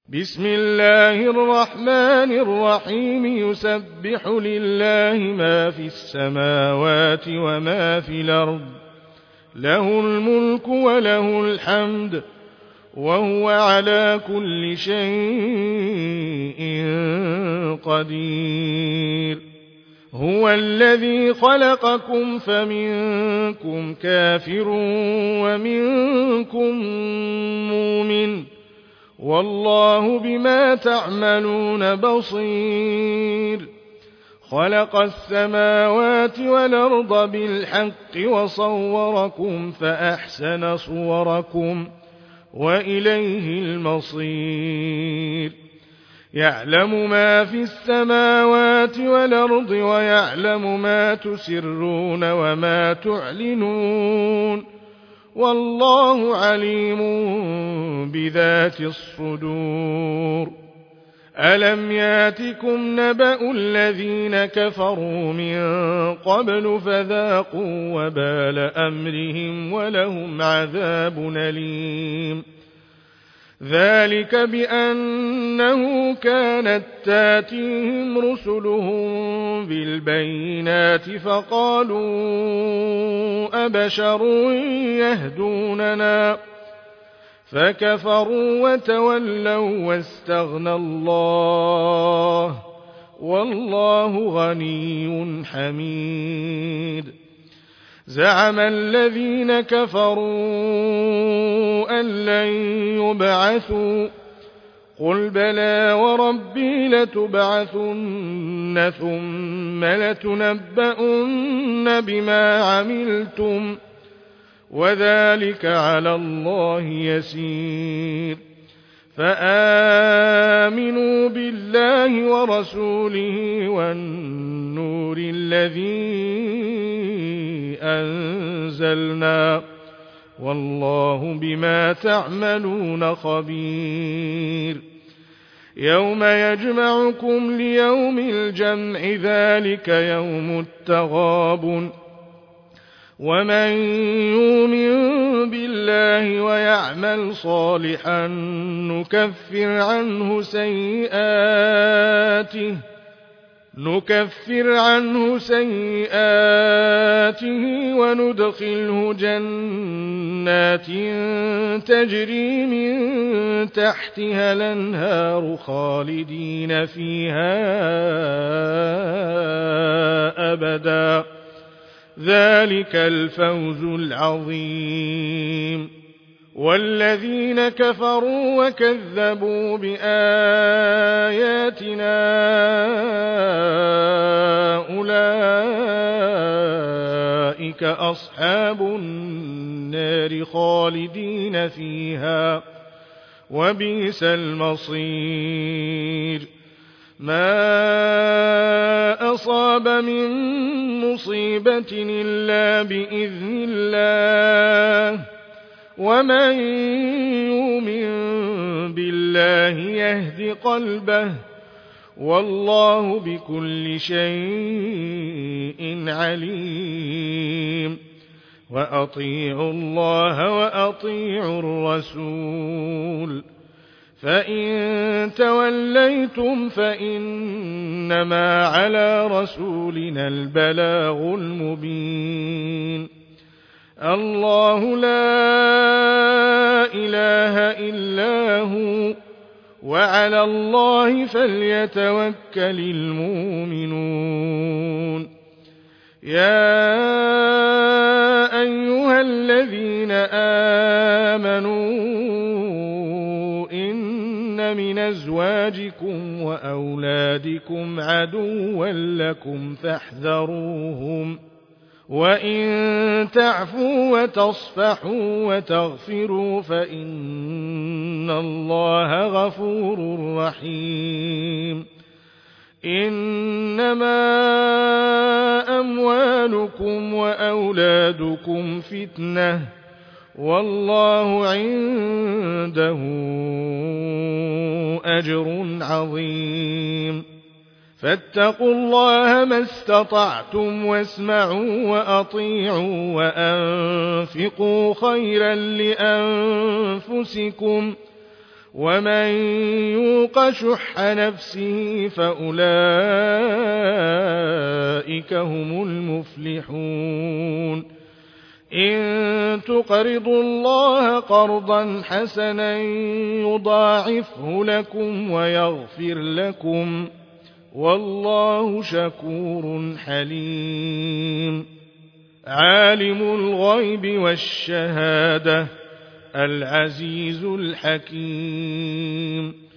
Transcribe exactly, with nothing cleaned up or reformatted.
بسم الله الرحمن الرحيم يسبح لله ما في السماوات وما في الأرض له الملك وله الحمد وهو على كل شيء قدير هو الذي خلقكم فمنكم كافر ومنكم مؤمن والله بما تعملون بصير خلق السماوات والأرض بالحق وصوركم فأحسن صوركم وإليه المصير يعلم ما في السماوات والأرض ويعلم ما تسرون وما تعلنون والله عليم بذات الصدور ألم ياتكم نبأ الذين كفروا من قبل فذاقوا وبال أمرهم ولهم عذاب أليم ذلك بأنه كانت تاتيهم رسلهم بالبينات فقالوا أبشر يهدوننا فكفروا وتولوا واستغنى الله والله غني حميد زعم الذين كفروا أن لن يبعثوا قل بلى وربي لتبعثن ثم لتنبؤن بما عملتم وذلك على الله يسير فآمنوا بالله ورسوله والنور الذي أنزلنا والله بما تعملون خبير يوم يجمعكم ليوم الجمع ذلك يوم التغابن ومن يؤمن بالله ويعمل صالحا نكفر عنه سيئاته نكفر عنه سيئاته وندخله جنات تجري من تحتها الأنهار خالدين فيها أبدا ذلك الفوز العظيم والذين كفروا وكذبوا بآياتنا أولئك أصحاب النار خالدين فيها وبئس المصير ما أصاب من مصيبة إلا بإذن الله ومن يؤمن بالله يهد قلبه والله بكل شيء عليم وأطيعوا الله وأطيعوا الرسول فإن توليتم فإنما على رسولنا البلاغ المبين الله لا إله إلا هو وعلى الله فليتوكل المؤمنون يا أيها الذين آمنوا إن من أزواجكم وأولادكم عدوا لكم فاحذروهم وإن تعفوا وتصفحوا وتغفروا فإن الله غفور رحيم إنما أموالكم وأولادكم فتنة والله عنده أجر عظيم فاتقوا الله ما استطعتم واسمعوا وأطيعوا وأنفقوا خيرا لأنفسكم ومن يوق شح نفسه فأولئك هم المفلحون إن تقرضوا الله قرضا حسنا يضاعفه لكم ويغفر لكم والله شكور حليم عالم الغيب والشهادة العزيز الحكيم